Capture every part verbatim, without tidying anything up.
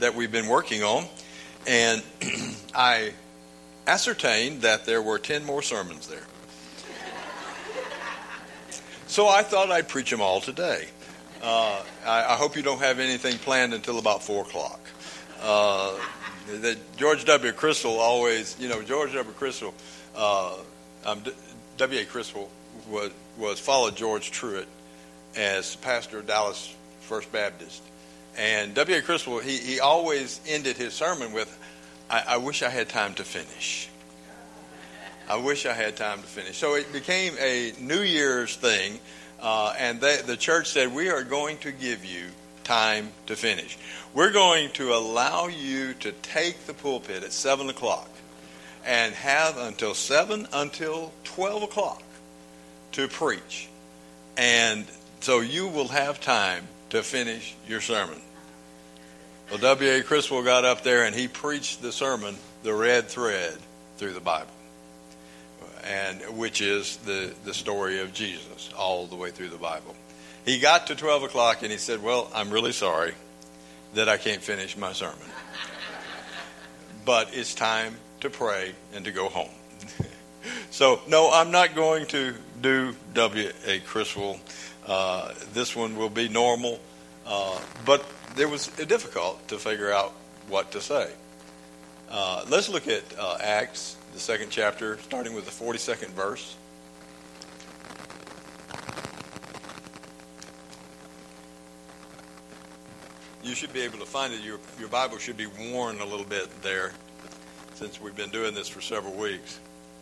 that we've been working on, and I ascertained that there were ten more sermons there. So I thought I'd preach them all today. Uh, I, I hope you don't have anything planned until about four o'clock. Uh, that George W. Crystal always, you know, George W. Crystal, uh, um, W A. Crystal was, was followed George Truett as pastor of Dallas First Baptist. And W A. Crystal, he, he always ended his sermon with, I, I wish I had time to finish. I wish I had time to finish. So it became a New Year's thing, uh, and they, the church said, we are going to give you time to finish. We're going to allow you to take the pulpit at seven o'clock and have until seven until twelve o'clock to preach. And so you will have time to finish your sermon. Well, W A. Criswell got up there and he preached the sermon, The Red Thread Through the Bible, and which is the, the story of Jesus all the way through the Bible. He got to twelve o'clock and he said, well, I'm really sorry that I can't finish my sermon. But it's time to pray and to go home. So, no, I'm not going to do W A. Criswell. Uh, this one will be normal. Uh, but it was difficult to figure out what to say. Uh, let's look at uh, Acts, the second chapter, starting with the forty-second verse. You should be able to find it. Your, your Bible should be worn a little bit there, since we've been doing this for several weeks.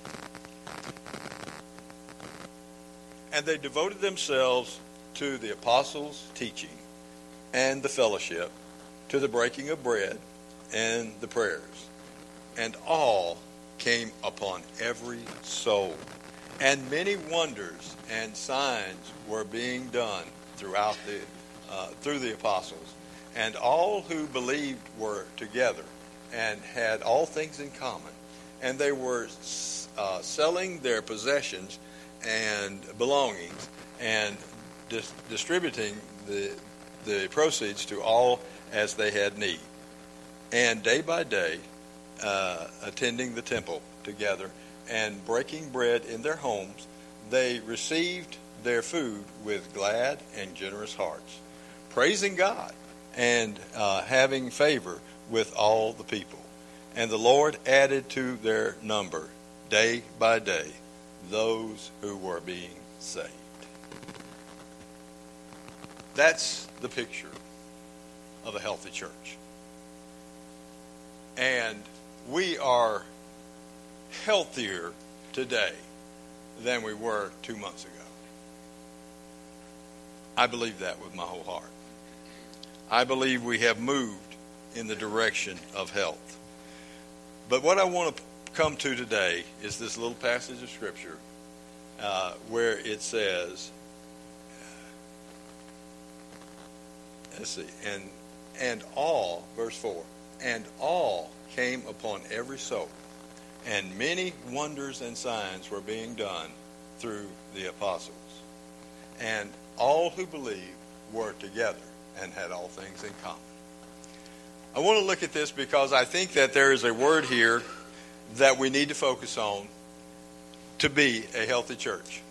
And they devoted themselves to the apostles' teaching and the fellowship, to the breaking of bread and the prayers. And all came upon every soul. And many wonders and signs were being done throughout the uh, through the apostles. And all who believed were together and had all things in common. And they were uh, selling their possessions and belongings and dis- distributing the the proceeds to all as they had need. And day by day, uh, attending the temple together and breaking bread in their homes, they received their food with glad and generous hearts, praising God and uh, having favor with all the people. And the Lord added to their number day by day those who were being saved. That's the picture of a healthy church. And we are healthier today than we were two months ago. I believe that with my whole heart. I believe we have moved in the direction of health. But what I want to come to today is this little passage of Scripture uh, where it says, let's see, and and all, verse four, and all came upon every soul, and many wonders and signs were being done through the apostles. And all who believed were together and had all things in common. I want to look at this because I think that there is a word here that we need to focus on to be a healthy church.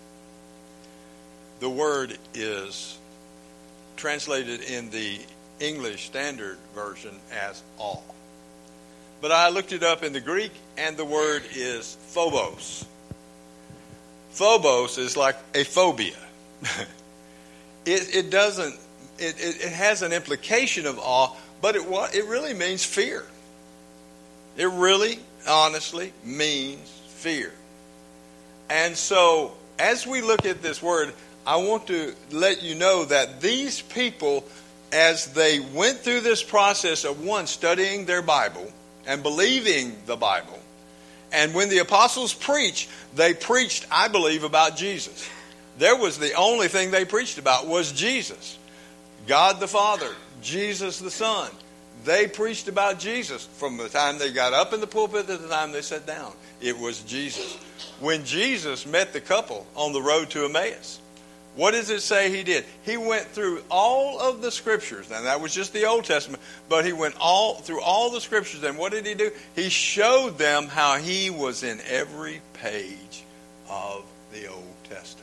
The word is translated in the English Standard Version as all. But I looked it up in the Greek, and the word is phobos. Phobos is like a phobia. it, it doesn't, it, it, it has an implication of awe, but it, it really means fear. It really, honestly means fear. And so, as we look at this word, I want to let you know that these people, as they went through this process of one, studying their Bible and believing the Bible, and when the apostles preached, they preached, I believe, about Jesus. There was the only thing they preached about was Jesus. God the Father, Jesus the Son. They preached about Jesus from the time they got up in the pulpit to the time they sat down. It was Jesus. When Jesus met the couple on the road to Emmaus, What does it say he did? He went through all of the scriptures. Now, that was just the Old Testament, but he went all through all the scriptures. And what did he do? He showed them how he was in every page of the Old Testament.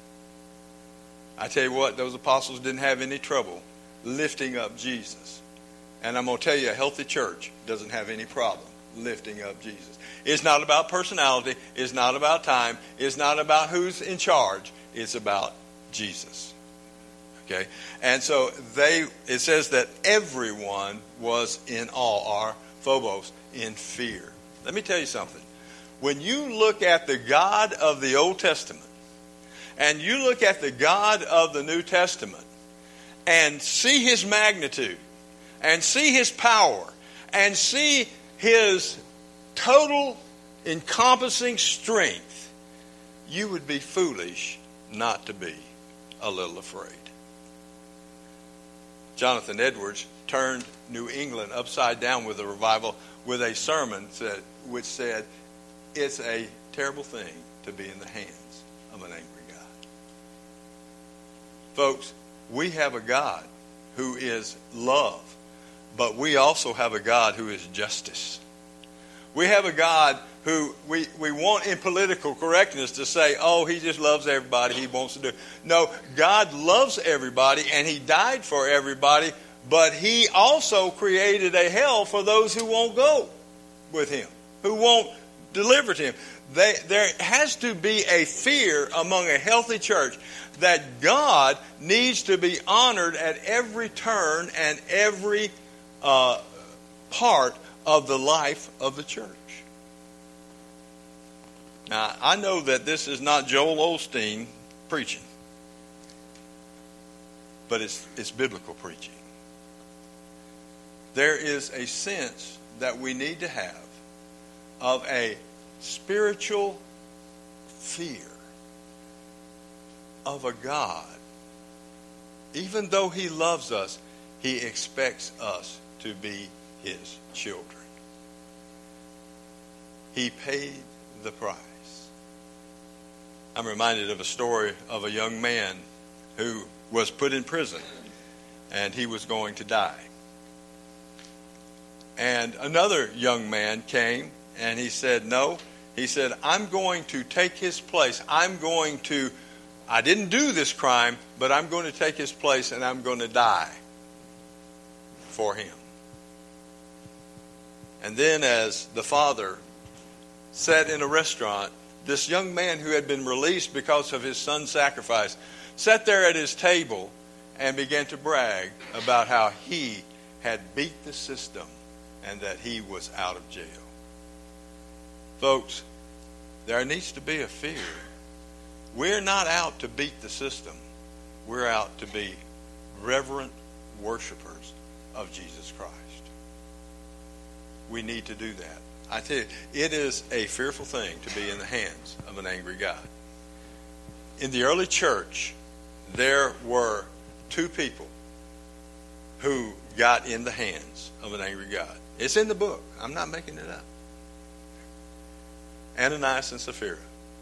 I tell you what, those apostles didn't have any trouble lifting up Jesus. And I'm going to tell you, a healthy church doesn't have any problem lifting up Jesus. It's not about personality. It's not about time. It's not about who's in charge. It's about Jesus. Okay? And so they, it says that everyone was in awe, or phobos, in fear. Let me tell you something. When you look at the God of the Old Testament and you look at the God of the New Testament and see his magnitude and see his power and see his total encompassing strength, you would be foolish not to be a little afraid. Jonathan Edwards turned New England upside down with a revival with a sermon that, which said, it's a terrible thing to be in the hands of an angry God. Folks, we have a God who is love, but we also have a God who is justice. We have a God who we, we want in political correctness to say, oh, he just loves everybody, he wants to do. No, God loves everybody and he died for everybody, but he also created a hell for those who won't go with him, who won't deliver to him. They, there has to be a fear among a healthy church that God needs to be honored at every turn and every uh, part of the life of the church. Now, I know that this is not Joel Osteen preaching, but it's, it's biblical preaching. There is a sense that we need to have of a spiritual fear of a God. Even though he loves us, he expects us to be his children. He paid the price. I'm reminded of a story of a young man who was put in prison and he was going to die. And another young man came and he said, no, he said, I'm going to take his place. I'm going to, I didn't do this crime, but I'm going to take his place and I'm going to die for him. And then as the father sat in a restaurant, this young man who had been released because of his son's sacrifice sat there at his table and began to brag about how he had beat the system and that he was out of jail. Folks, there needs to be a fear. We're not out to beat the system. We're out to be reverent worshipers of Jesus Christ. We need to do that. I tell you, it is a fearful thing to be in the hands of an angry God. In the early church, there were two people who got in the hands of an angry God. It's in the book. I'm not making it up. Ananias and Sapphira.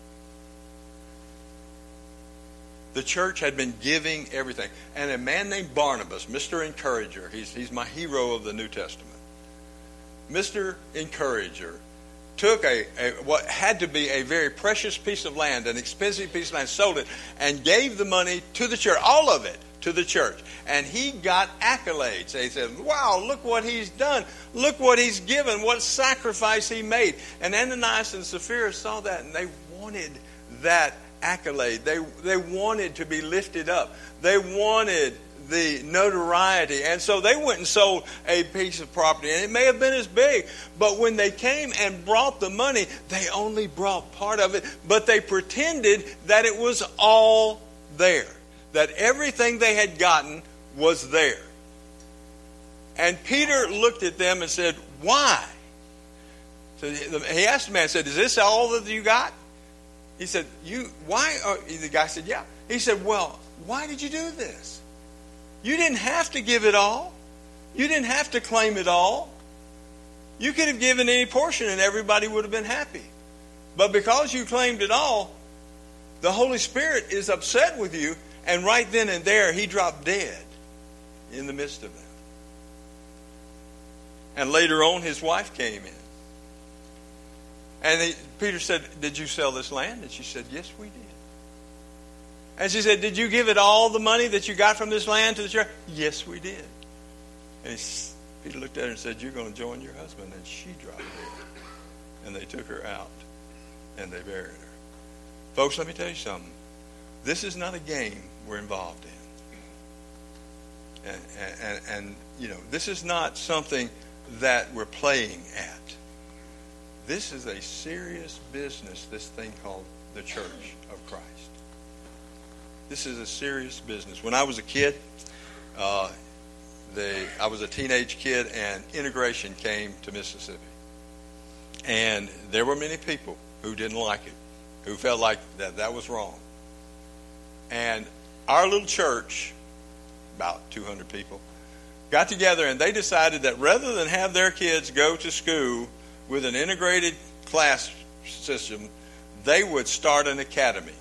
The church had been giving everything. And a man named Barnabas, Mister Encourager, he's, he's my hero of the New Testament. Mister Encourager took a, a what had to be a very precious piece of land, an expensive piece of land, sold it, and gave the money to the church, all of it to the church. And he got accolades. They said, wow, look what he's done. Look what he's given, what sacrifice he made. And Ananias and Sapphira saw that, and they wanted that accolade. They, they wanted to be lifted up. They wanted the notoriety. And so they went and sold a piece of property, and it may have been as big, but when they came and brought the money, they only brought part of it, but they pretended that it was all there, that everything they had gotten was there. And Peter looked at them and said, why? So he asked the man, said, is this all that you got? He said, you, why? Are, the guy said, yeah. He said, well, why did you do this? You didn't have to give it all. You didn't have to claim it all. You could have given any portion and everybody would have been happy. But because you claimed it all, the Holy Spirit is upset with you And right then and there, he dropped dead in the midst of them. And later on, his wife came in. And he, Peter said, did you sell this land? And she said, yes, we did. And she said, did you give it all the money that you got from this land to the church? Yes, we did. And he, Peter looked at her and said, you're going to join your husband. And she dropped dead. And they took her out and they buried her. Folks, let me tell you something. This is not a game we're involved in. And, and, and you know, this is not something that we're playing at. This is a serious business, this thing called the Church of Christ. This is a serious business. When I was a kid, uh, they, I was a teenage kid, and integration came to Mississippi. And there were many people who didn't like it, who felt like that that was wrong. And our little church, about two hundred people, got together and they decided that rather than have their kids go to school with an integrated class system, they would start an academy.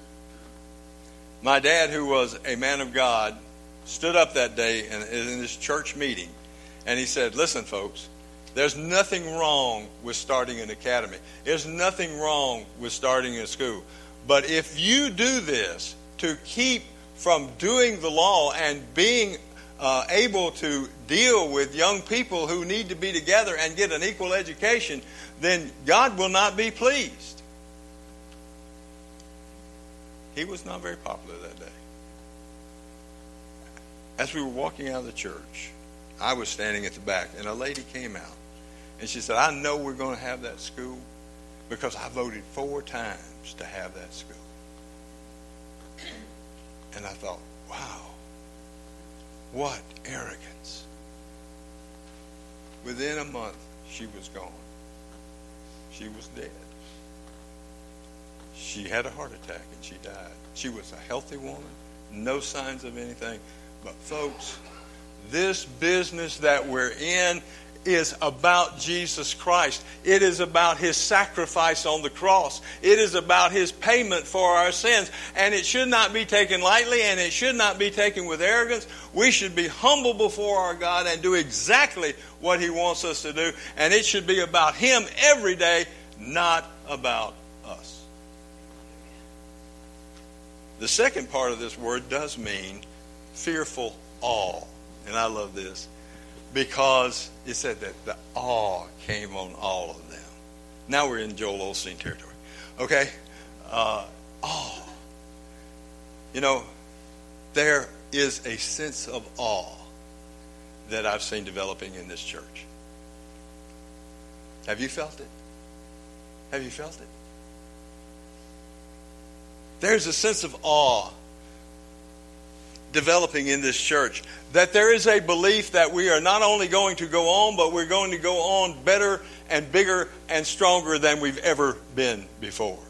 My dad, who was a man of God, stood up that day in, in this church meeting, and he said, listen, folks, there's nothing wrong with starting an academy. There's nothing wrong with starting a school. But if you do this to keep from doing the law and being uh, able to deal with young people who need to be together and get an equal education, then God will not be pleased. He was not very popular that day. As we were walking out of the church, I was standing at the back, and a lady came out. And she said, I know we're going to have that school because I voted four times to have that school. And I thought, wow, what arrogance. Within a month, she was gone. She was dead. She had a heart attack and she died. She was a healthy woman, no signs of anything. But folks, this business that we're in is about Jesus Christ. It is about His sacrifice on the cross. It is about His payment for our sins. And it should not be taken lightly, and it should not be taken with arrogance. We should be humble before our God and do exactly what He wants us to do. And it should be about Him every day, not about us. The second part of this word does mean fearful awe. And I love this. Because it said that the awe came on all of them. Now we're in Joel Osteen territory. Okay? Uh, awe. You know, there is a sense of awe that I've seen developing in this church. Have you felt it? Have you felt it? There's a sense of awe developing in this church, that there is a belief that we are not only going to go on, but we're going to go on better and bigger and stronger than we've ever been before.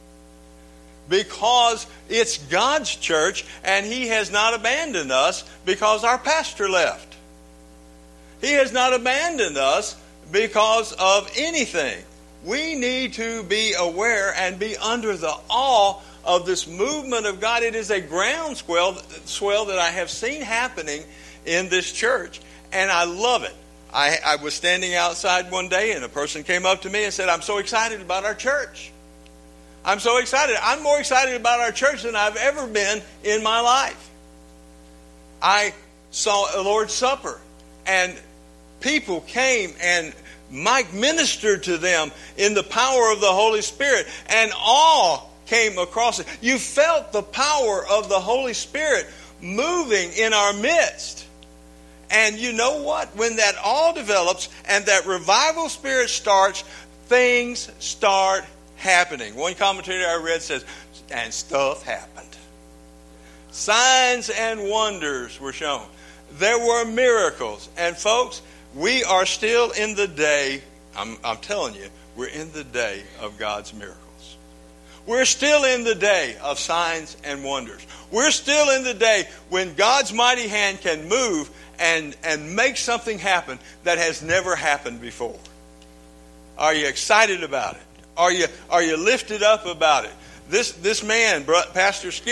Because it's God's church, and He has not abandoned us because our pastor left. He has not abandoned us because of anything. We need to be aware and be under the awe of this movement of God. It is a groundswell swell that I have seen happening in this church, and I love it. I, I was standing outside one day, and a person came up to me and said, I'm so excited about our church. I'm so excited. I'm more excited about our church than I've ever been in my life. I saw a Lord's Supper, and people came, and Mike ministered to them in the power of the Holy Spirit, and awe came across it. You felt the power of the Holy Spirit moving in our midst. And you know what? When that all develops and that revival spirit starts, things start happening. One commentator I read says, and stuff happened. Signs and wonders were shown. There were miracles. And folks, we are still in the day, I'm, I'm telling you, we're in the day of God's miracles. We're still in the day of signs and wonders. We're still in the day when God's mighty hand can move and, and make something happen that has never happened before. Are you excited about it? Are you, are you lifted up about it? This, this man, Pastor Skip,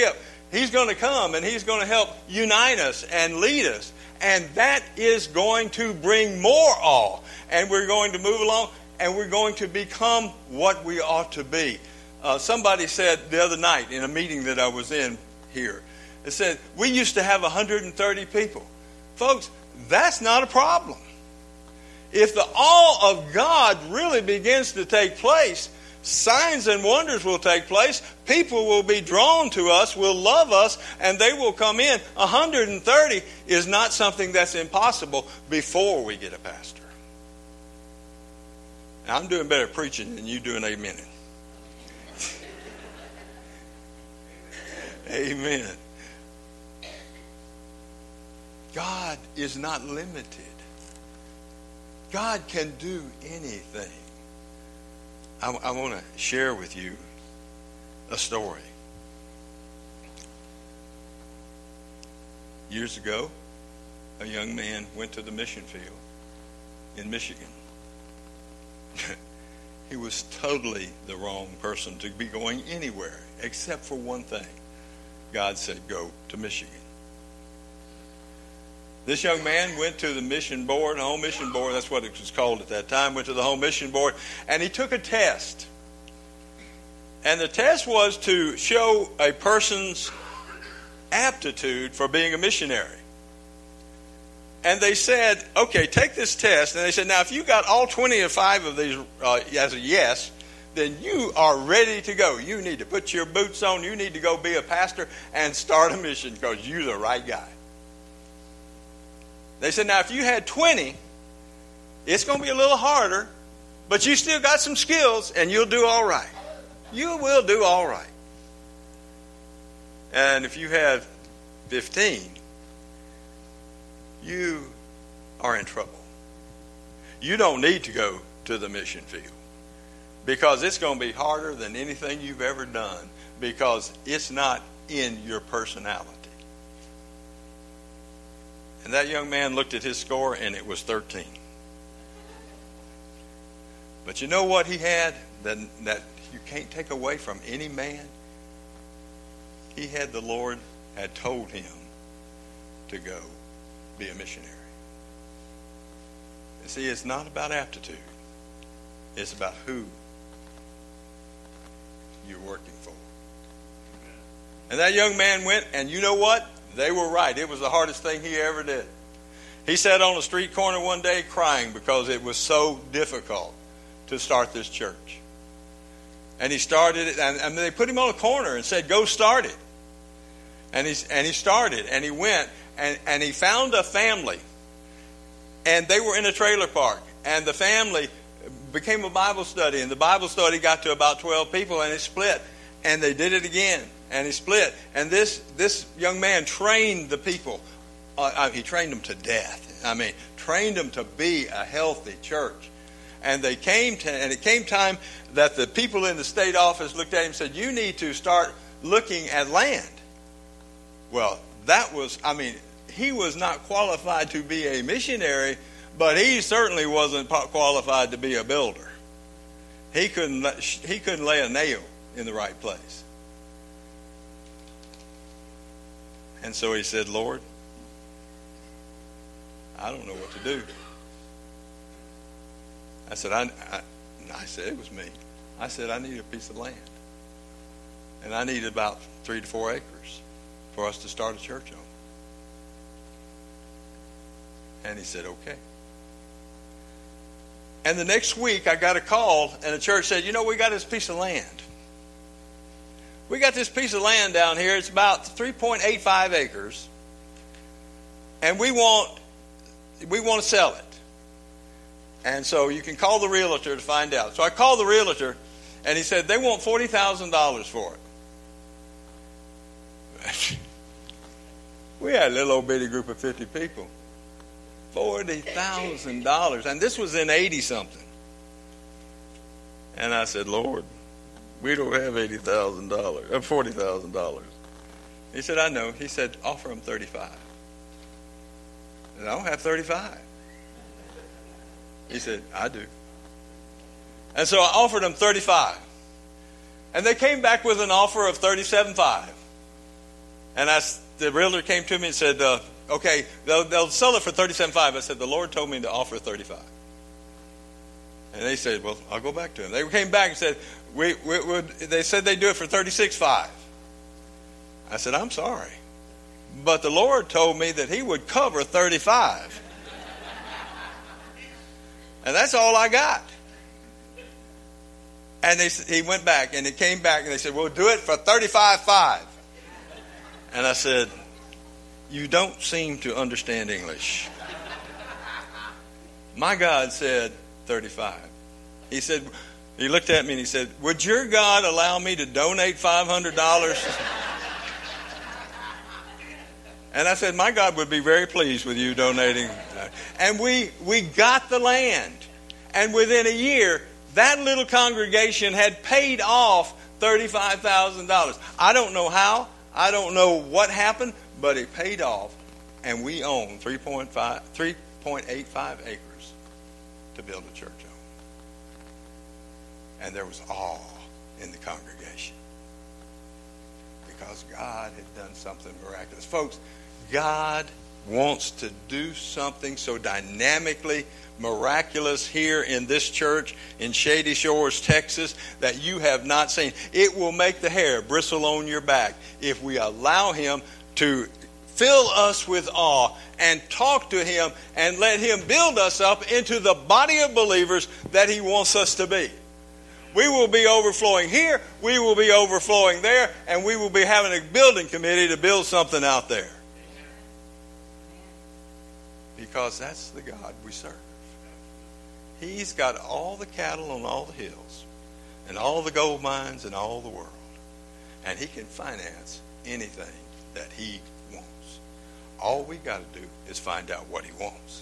He's going to come and He's going to help unite us and lead us. And that is going to bring more awe. And we're going to move along and we're going to become what we ought to be. Uh, somebody said the other night in a meeting that I was in here, it said, we used to have one hundred thirty people. Folks, that's not a problem. If the awe of God really begins to take place, signs and wonders will take place. People will be drawn to us, will love us, and they will come in. one hundred thirty is not something that's impossible before we get a pastor. Now, I'm doing better preaching than you doing amen. Amen. God is not limited. God can do anything. I, I want to share with you a story. Years ago, a young man went to the mission field in Michigan. He was totally the wrong person to be going anywhere, except for one thing. God said, go to Michigan. This young man went to the mission board, home mission board, that's what it was called at that time, went to the home mission board, and he took a test. And the test was to show a person's aptitude for being a missionary. And they said, okay, take this test. And they said, now, if you got all twenty-five of these uh, as a yes, then you are ready to go. You need to put your boots on. You need to go be a pastor and start a mission because you're the right guy. They said, now, if you had twenty, it's going to be a little harder, but you still got some skills, and you'll do all right. You will do all right. And if you have fifteen, you are in trouble. You don't need to go to the mission field because it's going to be harder than anything you've ever done because it's not in your personality. And that young man looked at his score, and it was thirteen. But you know what he had that, that you can't take away from any man? He had the Lord had told him to go be a missionary. You see, it's not about aptitude. It's about who you're working for. And that young man went, and you know what? They were right. It was the hardest thing he ever did. He sat on a street corner one day crying because it was so difficult to start this church. And he started it, and, and they put him on a corner and said, go start it. And, he's, and he started, and he went, and, and he found a family. And they were in a trailer park. And the family became a Bible study. And the Bible study got to about twelve people, and it split. And they did it again. And he split. And this this young man trained the people. Uh, he trained them to death. I mean, trained them to be a healthy church. And they came to, and it came time that the people in the state office looked at him and said, you need to start looking at land. Well, that was, I mean, he was not qualified to be a missionary, but he certainly wasn't qualified to be a builder. He couldn't, he couldn't lay a nail in the right place. And so he said, Lord, I don't know what to do. I said, I, I, I said, it was me. I said, I need a piece of land. And I need about three to four acres for us to start a church on. And he said, okay. And the next week I got a call, and the church said, you know, we got this piece of land. We got this piece of land down here. It's about three point eight five acres. And we want we want to sell it. And so you can call the realtor to find out. So I called the realtor, and he said they want forty thousand dollars for it. We had a little old bitty group of fifty people. forty thousand dollars. And this was in eighty something. And I said, Lord, we don't have eighty thousand dollars, or forty thousand dollars. He said, I know. He said, offer him thirty-five. And I don't have thirty-five. He said, I do. And so I offered him thirty-five. And they came back with an offer of thirty-seven five. And I, the realtor came to me and said, uh, okay, they'll, they'll sell it for thirty-seven five dollars. I said, the Lord told me to offer thirty-five dollars. And they said, well, I'll go back to him. They came back and said, we, we, we, they said they'd do it for thirty-six five. I said, I'm sorry. But the Lord told me that he would cover thirty-five. And that's all I got. And they, he went back, and it came back, and they said, we'll do it for thirty-five five. And I said, you don't seem to understand English. My God said thirty-five. He said, he looked at me and he said, would your God allow me to donate five hundred dollars? And I said, my God would be very pleased with you donating. And we, we got the land. And within a year, that little congregation had paid off thirty-five thousand dollars. I don't know how. I don't know what happened, but it paid off. And we own three point eight five acres to build a church on. And there was awe in the congregation. Because God had done something miraculous. Folks, God wants to do something so dynamically miraculous here in this church in Shady Shores, Texas, that you have not seen. It will make the hair bristle on your back if we allow him to fill us with awe and talk to him and let him build us up into the body of believers that he wants us to be. We will be overflowing here, we will be overflowing there, and we will be having a building committee to build something out there. Because that's the God we serve. He's got all the cattle on all the hills and all the gold mines in all the world. And he can finance anything that he wants. All we got to do is find out what he wants.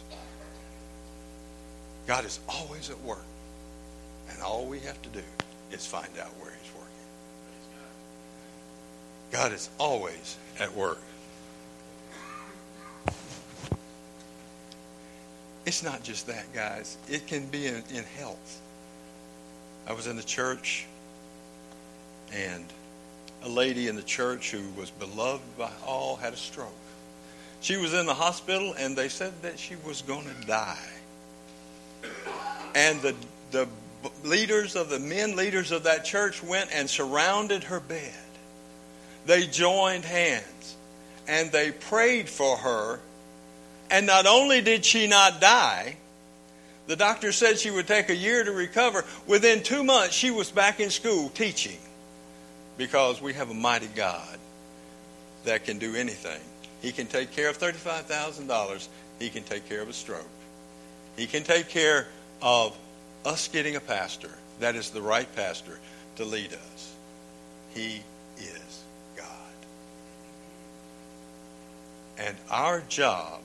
God is always at work. And all we have to do is find out where he's working. God is always at work. It's not just that, guys. It can be in, in health. I was in the church, and a lady in the church who was beloved by all had a stroke. She was in the hospital, and they said that she was going to die. And the the leaders of the men leaders of that church went and surrounded her bed. They joined hands, and they prayed for her. And not only did she not die, the doctor said she would take a year to recover. Within two months, she was back in school teaching. Because we have a mighty God that can do anything. He can take care of thirty-five thousand dollars. He can take care of a stroke. He can take care of us getting a pastor that is the right pastor to lead us. He is God. And our job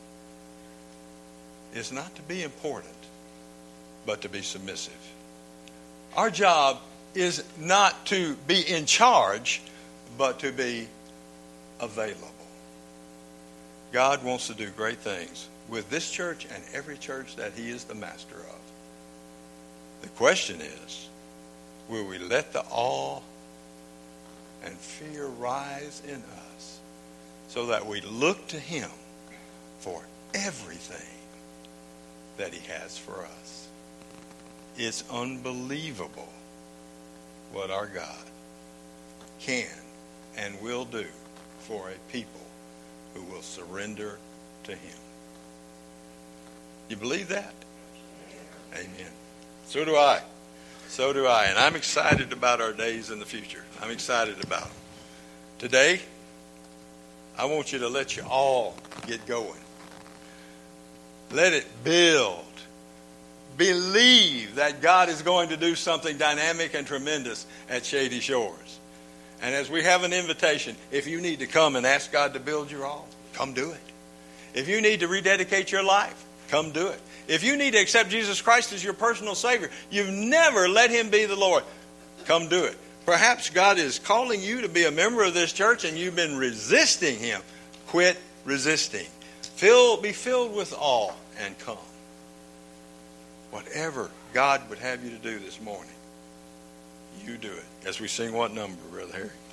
is not to be important, but to be submissive. Our job is not to be in charge, but to be available. God wants to do great things with this church and every church that he is the master of. The question is, will we let the awe and fear rise in us so that we look to him for everything that he has for us? It's unbelievable what our God can and will do for a people who will surrender to him. You believe that? Amen. So do I. So do I. And I'm excited about our days in the future. I'm excited about them. Today, I want you to let you all get going. Let it build. Believe that God is going to do something dynamic and tremendous at Shady Shores. And as we have an invitation, if you need to come and ask God to build your all, come do it. If you need to rededicate your life, come do it. If you need to accept Jesus Christ as your personal Savior, you've never let him be the Lord, come do it. Perhaps God is calling you to be a member of this church and you've been resisting him. Quit resisting. Fill, be filled with awe and come. Whatever God would have you to do this morning, you do it. As we sing what number, Brother Harry?